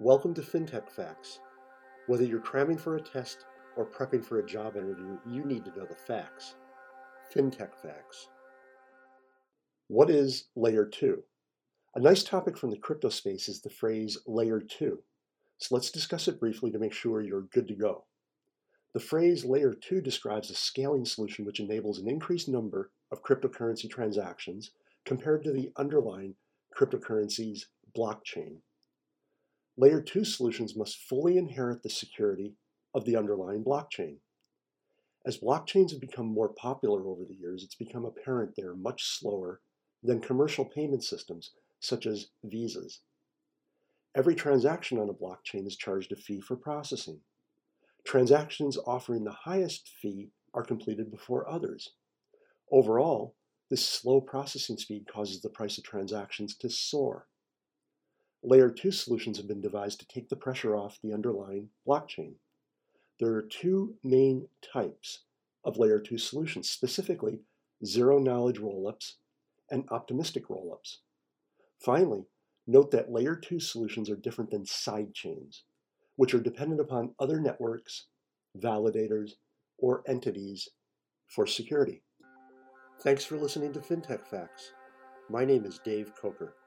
Welcome to FinTech Facts. Whether you're cramming for a test or prepping for a job interview, you need to know the facts. FinTech Facts. What is Layer 2? A nice topic from the crypto space is the phrase Layer 2. So let's discuss it briefly to make sure you're good to go. The phrase Layer 2 describes a scaling solution which enables an increased number of cryptocurrency transactions compared to the underlying cryptocurrency's blockchain. Layer 2 solutions must fully inherit the security of the underlying blockchain. As blockchains have become more popular over the years, it's become apparent they are much slower than commercial payment systems, such as Visas. Every transaction on a blockchain is charged a fee for processing. Transactions offering the highest fee are completed before others. Overall, this slow processing speed causes the price of transactions to soar. Layer 2 solutions have been devised to take the pressure off the underlying blockchain. There are two main types of Layer 2 solutions, specifically zero-knowledge rollups and optimistic rollups. Finally, note that Layer 2 solutions are different than sidechains, which are dependent upon other networks, validators, or entities for security. Thanks for listening to FinTech Facts. My name is Dave Coker.